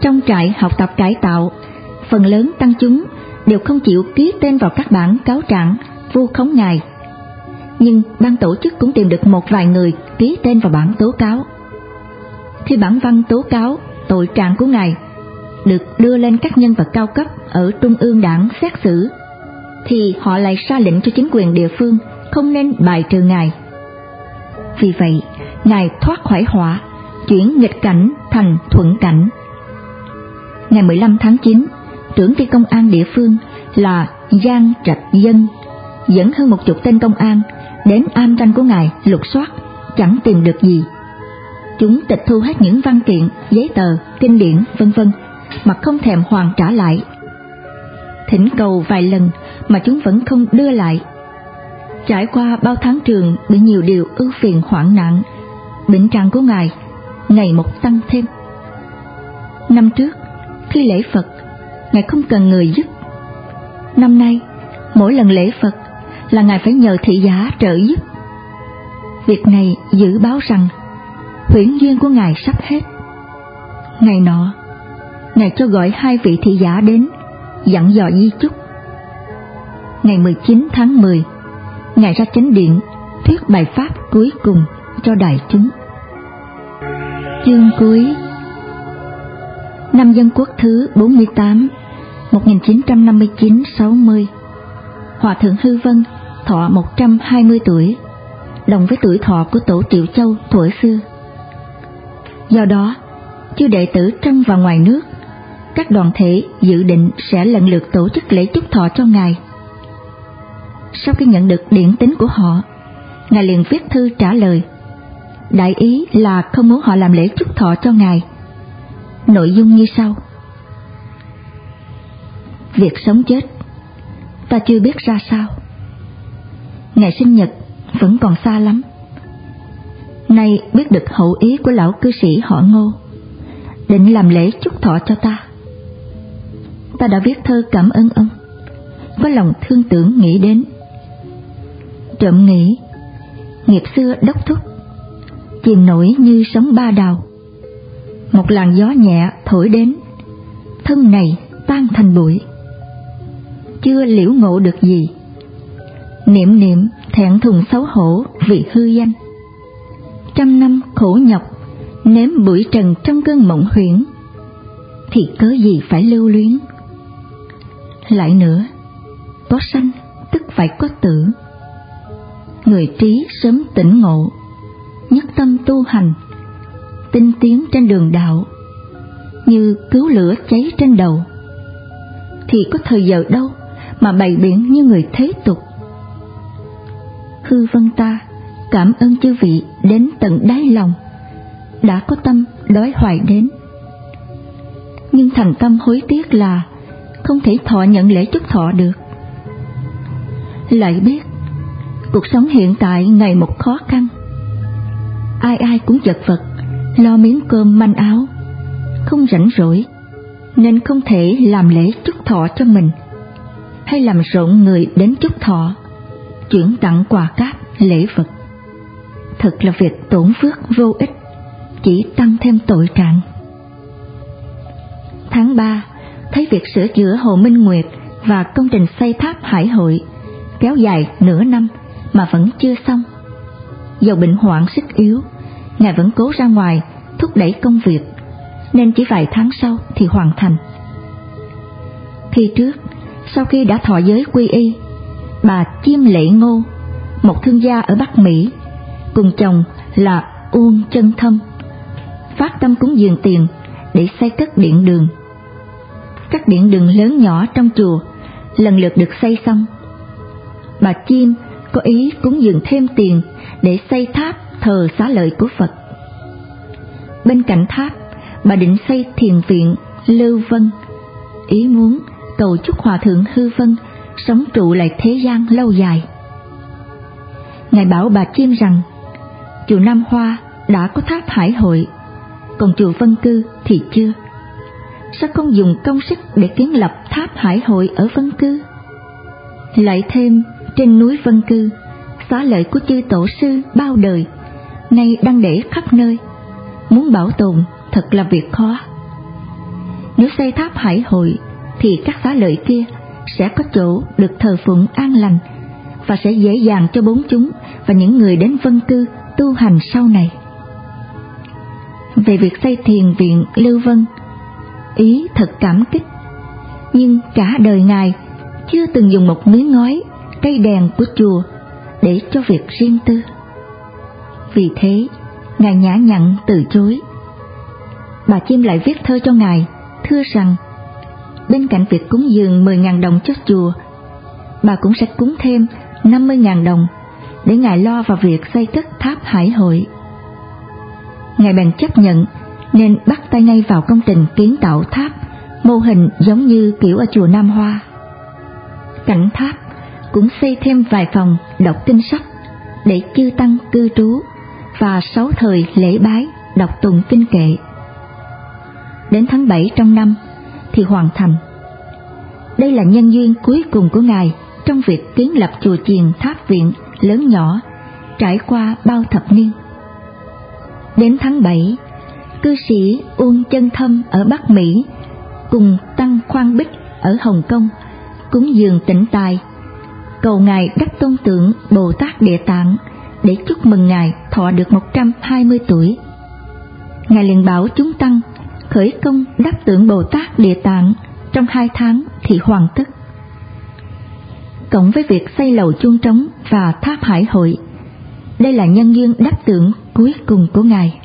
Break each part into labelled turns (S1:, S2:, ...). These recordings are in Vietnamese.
S1: trong trại học tập cải tạo, phần lớn tăng chúng đều không chịu ký tên vào các bản cáo trạng vu khống ngài. Nhưng ban tổ chức cũng tìm được một vài người ký tên vào bản tố cáo. Khi bản văn tố cáo tội trạng của ngài được đưa lên các nhân vật cao cấp ở Trung ương Đảng xét xử, thì họ lại ra lệnh cho chính quyền địa phương không nên bài trừ ngài. Vì vậy, ngài thoát khỏi họa, chuyển nghịch cảnh thành thuận cảnh. Ngày 15 tháng 9, trưởng ty công an địa phương là Giang Trạch Dân dẫn hơn 10 tên công an đến am tranh của ngài lục soát, chẳng tìm được gì. Chúng tịch thu hết những văn kiện, giấy tờ, kinh điển, vân vân, mà không thèm hoàn trả lại. Thỉnh cầu vài lần mà chúng vẫn không đưa lại. Trải qua bao tháng trường bị nhiều điều ưu phiền hoạn nạn, bệnh trạng của ngài ngày một tăng thêm. Năm trước, khi lễ Phật, ngài không cần người giúp. Năm nay, mỗi lần lễ Phật là ngài phải nhờ thị giả trợ giúp. Việc này dự báo rằng huyễn duyên của ngài sắp hết. Ngày nọ, ngài cho gọi 2 vị thị giả đến, dặn dò di chúc. Ngày 19 tháng 10, ngài ra chánh điện thuyết bài pháp cuối cùng cho đại chúng. Chương cuối. Năm Dân Quốc thứ 48, 1959-60, Hòa thượng Hư Vân thọ 120 tuổi, đồng với tuổi thọ của tổ Triệu Châu thuở xưa. Do đó, chư đệ tử trong và ngoài nước, các đoàn thể dự định sẽ lần lượt tổ chức lễ chúc thọ cho ngài. Sau khi nhận được điển tín của họ, ngài liền viết thư trả lời. Đại ý là không muốn họ làm lễ chúc thọ cho ngài. Nội dung như sau: việc sống chết ta chưa biết ra sao. Ngày sinh nhật vẫn còn xa lắm. Nay biết được hậu ý của lão cư sĩ họ Ngô, định làm lễ chúc thọ cho ta. Ta đã viết thơ cảm ơn ông, có lòng thương tưởng nghĩ đến. Trộm nghĩ, nghiệp xưa đốc thúc, chìm nổi như sóng ba đào. Một làn gió nhẹ thổi đến, thân này tan thành bụi. Chưa liễu ngộ được gì, niệm niệm thẹn thùng xấu hổ vì hư danh. Trăm năm khổ nhọc, nếm bụi trần trong cơn mộng huyễn, thì cớ gì phải lưu luyến. Lại nữa, có sanh tức phải có tử. Người trí sớm tỉnh ngộ, nhất tâm tu hành, tinh tiến trên đường đạo, như cứu lửa cháy trên đầu, thì có thời giờ đâu mà bày biện như người thế tục. Hư Vân ta cảm ơn chư vị đến tận đáy lòng, đã có tâm đói hoài đến. Nhưng thành tâm hối tiếc là không thể thọ nhận lễ chúc thọ được. Lại biết cuộc sống hiện tại ngày một khó khăn, ai ai cũng chật vật lo miếng cơm manh áo, không rảnh rỗi, nên không thể làm lễ chúc thọ cho mình, hay làm rộn người đến chúc thọ, chuyển tặng quà cáp lễ vật. Thật là việc tổn phước vô ích, chỉ tăng thêm tội trạng. Tháng 3, thấy việc sửa chữa Hồ Minh Nguyệt và công trình xây tháp Hải Hội kéo dài nửa năm mà vẫn chưa xong. Dầu bệnh hoạn sức yếu, ngài vẫn cố ra ngoài thúc đẩy công việc, nên chỉ vài tháng sau thì hoàn thành. Khi trước, sau khi đã thọ giới quy y, bà Chiêm Lệ Ngô, một thương gia ở Bắc Mỹ, cùng chồng là Uông Chân Thâm, phát tâm cúng dường tiền để xây cất điện đường. Các điện đường lớn nhỏ trong chùa lần lượt được xây xong. Bà Chiêm có ý cúng dường thêm tiền để xây tháp thờ Xá Lợi của Phật. Bên cạnh tháp, bà định xây thiền viện Lưu Vân, ý muốn cầu chúc Hòa thượng Hư Vân sống trụ lại thế gian lâu dài. Ngài bảo bà Chiêm rằng chùa Nam Hoa đã có tháp Hải Hội, còn chùa Vân Cư thì chưa. Sao không dùng công sức để kiến lập tháp Hải Hội ở Vân Cư? Lại thêm trên núi Vân Cư, xá lợi của chư tổ sư bao đời nay đang để khắp nơi, muốn bảo tồn thật là việc khó. Nếu xây tháp Hải Hội thì các xá lợi kia sẽ có chỗ được thờ phụng an lành, và sẽ dễ dàng cho bốn chúng và những người đến Vân Cư tu hành sau này. Về việc xây thiền viện Lưu Vân, ý thật cảm kích, nhưng cả đời Ngài chưa từng dùng một miếng ngói, cây đèn của chùa để cho việc riêng tư. Vì thế, Ngài nhã nhặn từ chối. Bà Chim lại viết thơ cho Ngài, thưa rằng bên cạnh việc cúng dường 10.000 đồng cho chùa, bà cũng sẽ cúng thêm 50.000 đồng để Ngài lo vào việc xây cất tháp Hải Hội. Ngài bèn chấp nhận, nên bắt tay ngay vào công trình kiến tạo tháp mô hình giống như kiểu ở chùa Nam Hoa. Cạnh tháp cũng xây thêm vài phòng đọc kinh sách để chư tăng cư trú, và 6 thời lễ bái đọc tụng kinh kệ. Đến tháng 7 trong năm thì hoàn thành. Đây là nhân duyên cuối cùng của Ngài trong việc kiến lập chùa chiền tháp viện lớn nhỏ trải qua bao thập niên. Đến tháng 7, cư sĩ Uông Chân Thâm ở Bắc Mỹ cùng tăng Khoan Bích ở Hồng Kông cúng dường Tịnh Tài, cầu Ngài đắp tôn tượng Bồ Tát Địa Tạng để chúc mừng Ngài thọ được 120 tuổi. Ngài liền bảo chúng tăng khởi công đắp tượng Bồ Tát Địa Tạng trong 2 tháng thì hoàn tất. Cộng với việc xây lầu chuông trống và tháp Hải Hội, đây là nhân duyên đắp tượng cuối cùng của Ngài.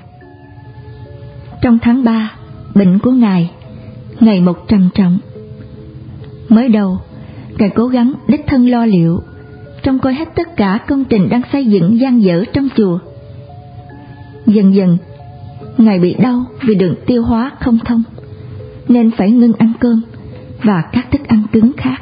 S1: Trong tháng 3, bệnh của Ngài ngày một trầm trọng. Mới đầu, Ngài cố gắng đích thân lo liệu, trông coi hết tất cả công trình đang xây dựng dang dở trong chùa. Dần dần, Ngài bị đau vì đường tiêu hóa không thông, nên phải ngưng ăn cơm và các thức ăn cứng khác.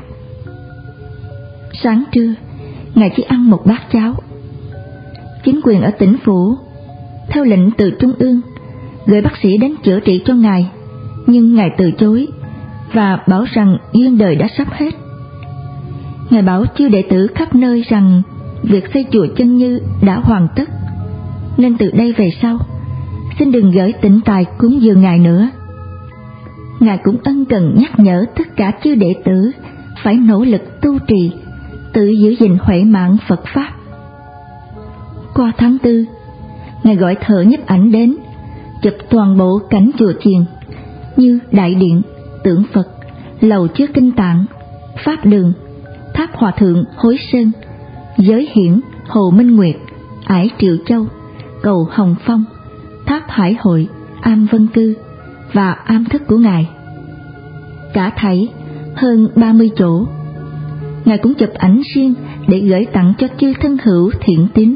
S1: Sáng trưa, Ngài chỉ ăn một bát cháo. Chính quyền ở tỉnh phủ, theo lệnh từ Trung ương, gửi bác sĩ đến chữa trị cho Ngài, nhưng Ngài từ chối và bảo rằng duyên đời đã sắp hết. Ngài bảo chư đệ tử khắp nơi rằng việc xây chùa Chân Như đã hoàn tất, nên từ đây về sau xin đừng gửi Tịnh Tài cúng dường Ngài nữa. Ngài cũng ân cần nhắc nhở tất cả chư đệ tử phải nỗ lực tu trì, tự giữ gìn huệ mạng Phật Pháp. Qua tháng 4, Ngài gọi thợ nhiếp ảnh đến chụp toàn bộ cảnh chùa chiền như đại điện, tượng Phật, lầu chứa kinh tạng, pháp đường, tháp Hòa Thượng Hối Sơn, giới hiển Hồ Minh Nguyệt, ải Triệu Châu, cầu Hồng Phong, tháp Hải Hội, am Vân Cư và am thức của Ngài. Cả thảy hơn 30 chỗ. Ngài cũng chụp ảnh riêng để gửi tặng cho chư thân hữu thiện tín.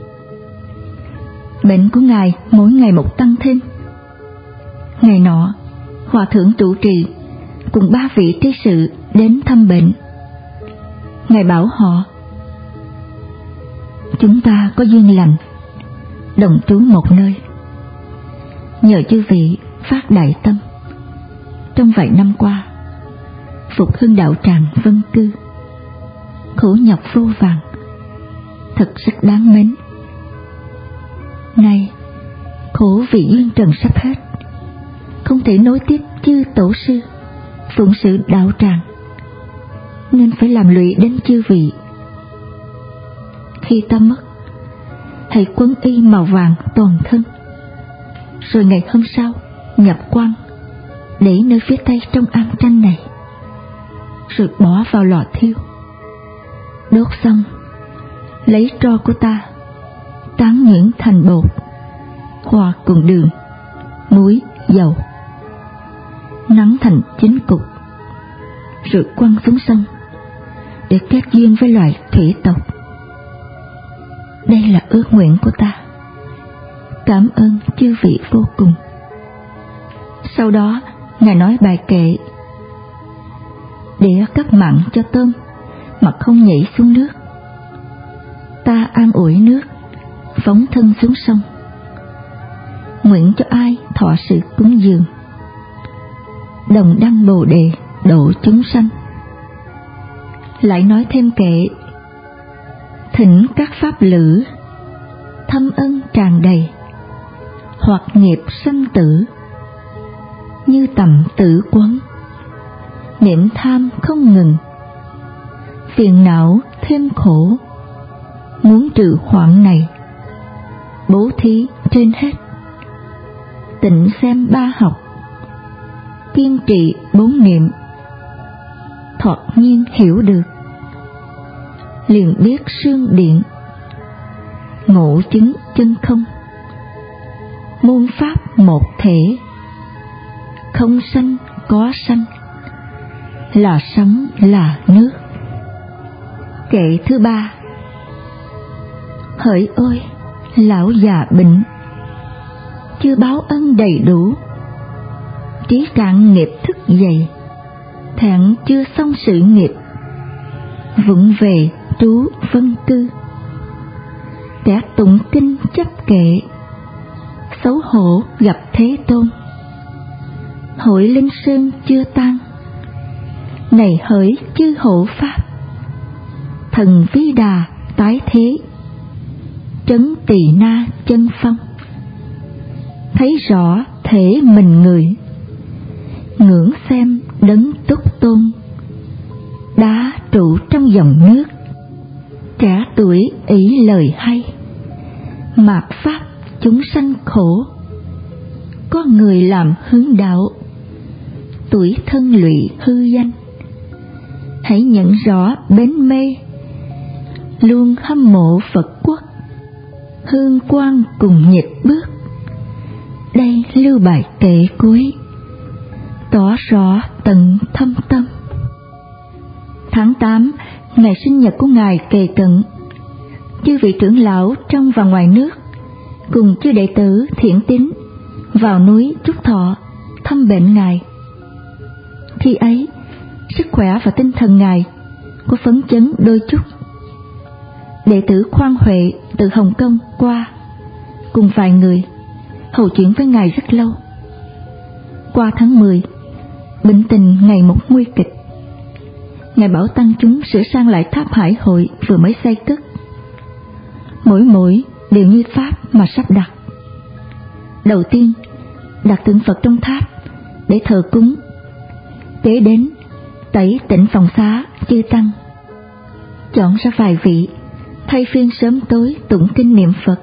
S1: Bệnh của Ngài mỗi ngày một tăng thêm. Ngày nọ, Hòa Thượng trụ trì cùng 3 vị trí sự đến thăm bệnh. Ngài bảo họ: chúng ta có duyên lành, đồng trú một nơi. Nhờ chư vị phát đại tâm, trong vài năm qua phục hưng đạo tràng Vân Cư, khổ nhọc vô vàn, thật rất đáng mến. Nay khổ vì duyên trần sắp hết, không thể nối tiếp chư tổ sư phụng sự đạo tràng, nên phải làm lụy đến chư vị. Khi ta mất, hãy quấn y màu vàng toàn thân, rồi ngày hôm sau nhập quan, để nơi phía tây trong am tranh này, rồi bỏ vào lò thiêu. Đốt xong, lấy tro của ta tán nhuyễn thành bột, hòa cùng đường, muối, dầu, nắn thành 9 cục, rồi quăng xuống sông để kết duyên với loài thủy tộc. Đây là ước nguyện của ta. Cảm ơn chư vị vô cùng. Sau đó, Ngài nói bài kệ: để cắt mặn cho tôm mà không nhảy xuống nước, ta an ủi nước, phóng thân xuống sông. Nguyện cho ai thọ sự cúng dường, đồng đăng Bồ đề độ chúng sanh. Lại nói thêm kệ: thỉnh các pháp lữ, thâm ân tràn đầy, hoặc nghiệp sanh tử, như như tầm tử quấn, niệm tham không ngừng, phiền não thêm khổ. Muốn trừ hoạn này, bố thí trên hết, tịnh xem ba học, kiên trì 4 niệm, thoạt nhiên hiểu được, liền biết xương điện, ngộ chứng chân không. Môn pháp một thể, không sanh có sanh, là sống là nước. Kệ thứ 3. Hỡi ôi, lão già bệnh, chưa báo ân đầy đủ, trí cạn nghiệp thức dậy, thẹn chưa xong sự nghiệp, vụng về trú vân cư. Kẻ tụng kinh chấp kệ, xấu hổ gặp Thế Tôn. Hội linh sơn chưa tan, này hỡi chư hộ pháp, thần vi đà tái thế, trấn Tỳ Na chân phong. Thấy rõ thể mình người, ngưỡng xem đấng túc tôn, đá trụ trong dòng nước. Trẻ tuổi ý lời hay, mạt pháp chúng sanh khổ. Có người làm hướng đạo, tuổi thân lụy hư danh. Hãy nhận rõ bến mê, luôn hâm mộ Phật quốc, hương quang cùng nhịp bước. Đây lưu bài kệ cuối, tỏ rõ tận thâm tâm. Tháng 8, ngày sinh nhật của Ngài kề cận. Chư vị trưởng lão trong và ngoài nước cùng chư đệ tử thiện tín vào núi Trúc Thọ thăm bệnh Ngài. Khi ấy, sức khỏe và tinh thần Ngài có phấn chấn đôi chút. Đệ tử Khoan Huệ từ Hồng Kông qua cùng vài người hầu chuyện với Ngài rất lâu. Qua tháng 10, bệnh tình ngày một nguy kịch. Ngài bảo tăng chúng sửa sang lại tháp Hải Hội vừa mới xây cất. Mỗi đều như pháp mà sắp đặt. Đầu tiên, đặt tượng Phật trong tháp để thờ cúng. Kế đến, tẩy tịnh phòng xá chư tăng. Chọn ra vài vị, thay phiên sớm tối tụng kinh niệm Phật.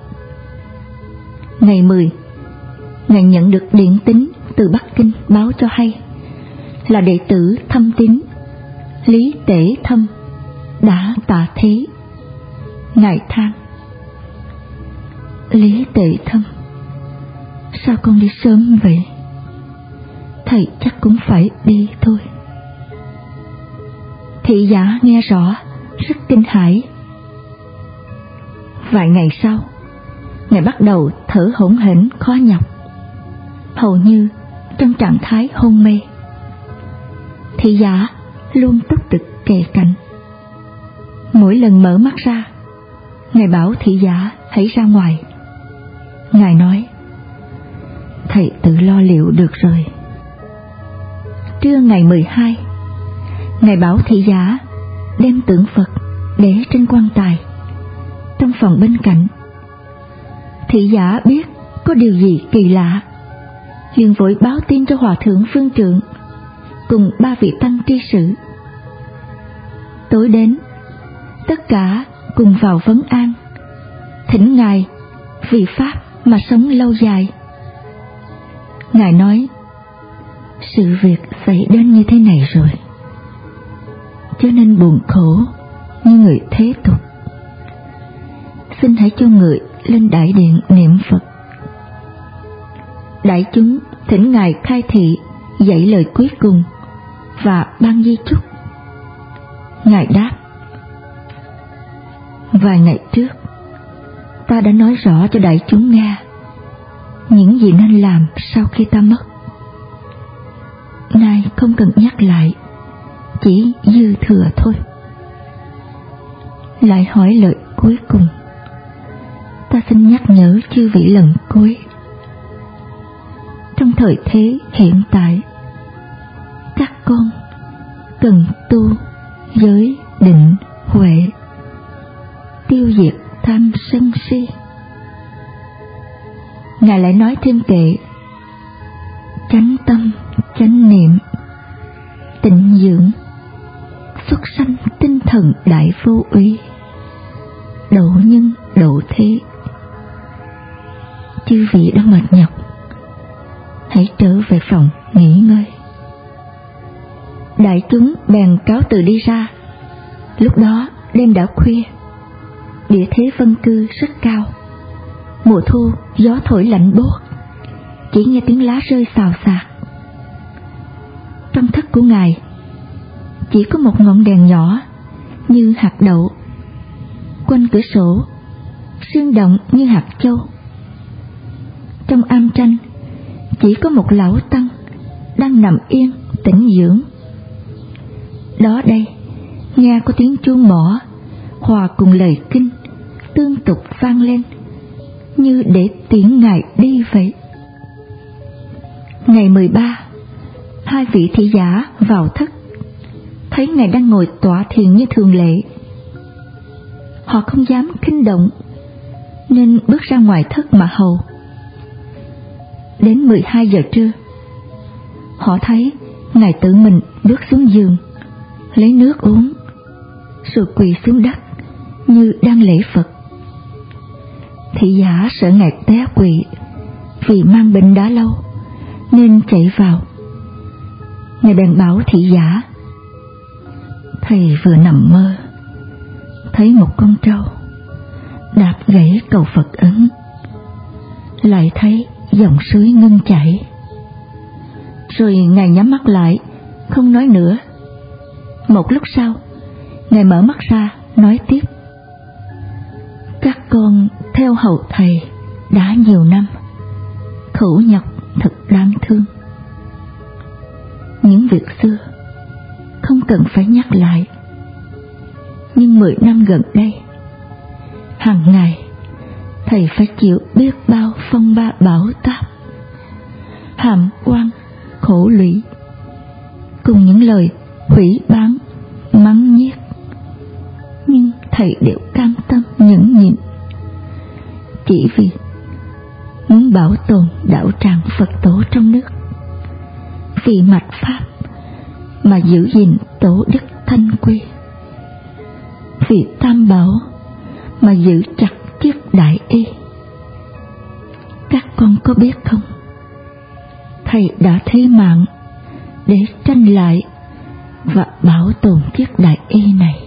S1: Ngày 10, Ngài nhận được điện tín từ Bắc Kinh báo cho hay là đệ tử thâm tín Lý Tể Thâm đã tạ thế. Ngài than: Lý Tể Thâm, sao con đi sớm vậy? Thầy chắc cũng phải đi thôi. Thị giả nghe rõ, rất kinh hãi. Vài ngày sau, Ngài bắt đầu thở hổn hển khó nhọc, hầu như trong trạng thái hôn mê. Thị giả luôn túc trực kề cạnh. Mỗi lần mở mắt ra, Ngài bảo thị giả hãy ra ngoài. Ngài nói: Thầy tự lo liệu được rồi. Trưa ngày 12, Ngài bảo thị giả đem tượng Phật để trên quan tài trong phòng bên cạnh. Thị giả biết có điều gì kỳ lạ, liền vội báo tin cho Hòa thượng Phương Trượng cùng 3 vị tăng tri sự. Tối đến, tất cả cùng vào vấn an, thỉnh Ngài vì pháp mà sống lâu dài. Ngài nói: Sự việc xảy đến như thế này rồi, cho nên buồn khổ như người thế tục. Xin hãy cho người lên đại điện niệm Phật. Đại chúng thỉnh Ngài khai thị dạy lời cuối cùng và ban di chúc. Ngài đáp: Vài ngày trước, ta đã nói rõ cho đại chúng nghe những gì nên làm sau khi ta mất. Nay không cần nhắc lại, chỉ dư thừa thôi. Lại hỏi lời cuối cùng, ta xin nhắc nhở chư vị lần cuối. Trong thời thế hiện tại, các con cần tu giới định huệ, tiêu diệt tham sân si. Ngài lại nói thêm kệ: Chánh tâm chánh niệm, tịnh dưỡng, xuất sanh tinh thần đại vô úy, độ nhân độ thế. Chư vị đã mệt nhọc, hãy trở về phòng nghỉ ngơi. Đại chúng bèn cáo từ đi ra. Lúc đó đêm đã khuya, địa thế phân cư rất cao. Mùa thu gió thổi lạnh buốt, chỉ nghe tiếng lá rơi xào xạc. Trong thất của ngài chỉ có một ngọn đèn nhỏ như hạt đậu, quanh cửa sổ sương động như hạt châu. Trong am tranh chỉ có một lão tăng đang nằm yên tĩnh dưỡng. Đó đây nghe có tiếng chuông mõ hòa cùng lời kinh tương tục vang lên, như để tiễn ngài đi vậy. Ngày 13, hai vị thị giả vào thất, thấy ngài đang ngồi tọa thiền như thường lệ. Họ không dám khinh động, nên bước ra ngoài thất mà hầu. Đến 12 giờ trưa, họ thấy ngài tự mình bước xuống giường, lấy nước uống, rồi quỳ xuống đất như đang lễ Phật. Thị giả sợ ngài té quỵ vì mang bệnh đã lâu, nên chạy vào. Ngài bèn bảo thị giả: thầy vừa nằm mơ, thấy một con trâu đạp gãy cầu Phật ấn, lại thấy dòng suối ngưng chảy. Rồi ngài nhắm mắt lại, không nói nữa. Một lúc sau, ngài mở mắt ra, nói tiếp: các con theo hầu thầy đã nhiều năm, khổ nhọc thật đáng thương. Những việc xưa không cần phải nhắc lại, nhưng 10 năm gần đây, hàng ngày thầy phải chịu biết bao phong ba bão táp, hàm oan khổ lụy, cùng những lời hủy báng mắng nhiếc. Nhưng thầy đều cam tâm nhẫn nhịn, chỉ vì muốn bảo tồn đạo tràng Phật tổ trong nước, vì mạch pháp mà giữ gìn tổ đức thanh quy, vì tam bảo mà giữ chặt chiếc đại y. Các con có biết không, thầy đã thế mạng để tranh lại và bảo tồn chiếc đại y này.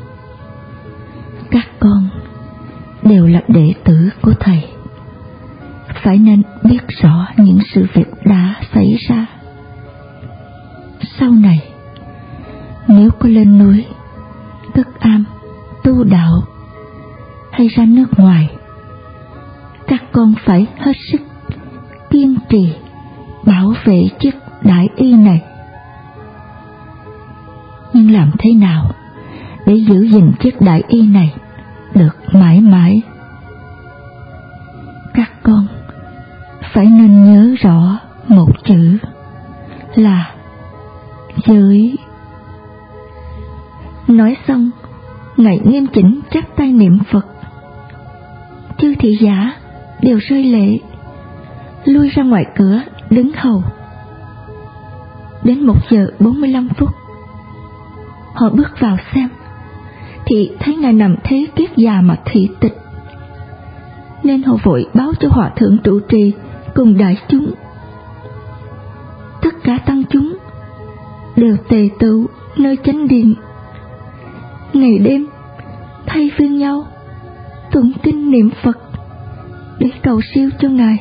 S1: Các con đều là đệ tử của thầy, phải nên biết rõ những sự việc đã xảy ra. Sau này nếu có lên núi cất am tu đạo hay ra nước ngoài, các con phải hết sức kiên trì bảo vệ chiếc đại y này. Nhưng làm thế nào để giữ gìn chiếc đại y này được mãi mãi? Các con phải nên nhớ rõ một chữ là giới. Nói xong, ngài nghiêm chỉnh chắp tay niệm Phật. Chư thị giả đều rơi lệ, lui ra ngoài cửa đứng hầu. Đến 1 giờ 45 phút, họ bước vào xem, thì thấy ngài nằm thế kiết già mà thị tịch, nên họ vội báo cho hòa thượng trụ trì cùng đại chúng. Tất cả tăng chúng đều tề tựu nơi chánh điện, ngày đêm thay phiên nhau tụng kinh niệm Phật để cầu siêu cho ngài.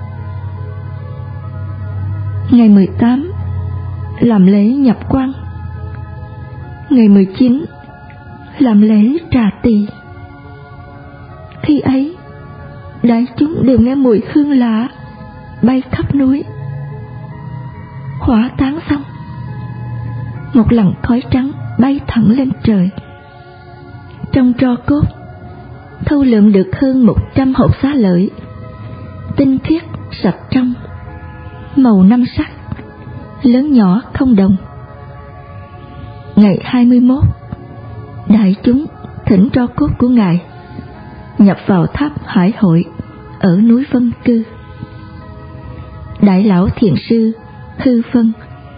S1: Ngày 18 làm lễ nhập quan, ngày 19 làm lễ trà tỳ. Khi ấy đại chúng đều nghe mùi hương lạ bay khắp núi. Hỏa táng xong, một làn khói trắng bay thẳng lên trời. Trong tro cốt thâu lượm được hơn 100 hộp xá lợi, tinh khiết sạch trong, màu 5 sắc, lớn nhỏ không đồng. Ngày 21, đại chúng thỉnh tro cốt của ngài nhập vào tháp Hải Hội ở núi Vân Cư. Đại lão thiền sư Hư Vân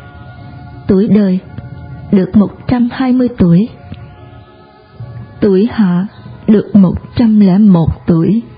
S1: tuổi đời được 120 tuổi, tuổi Hợi được 101 tuổi.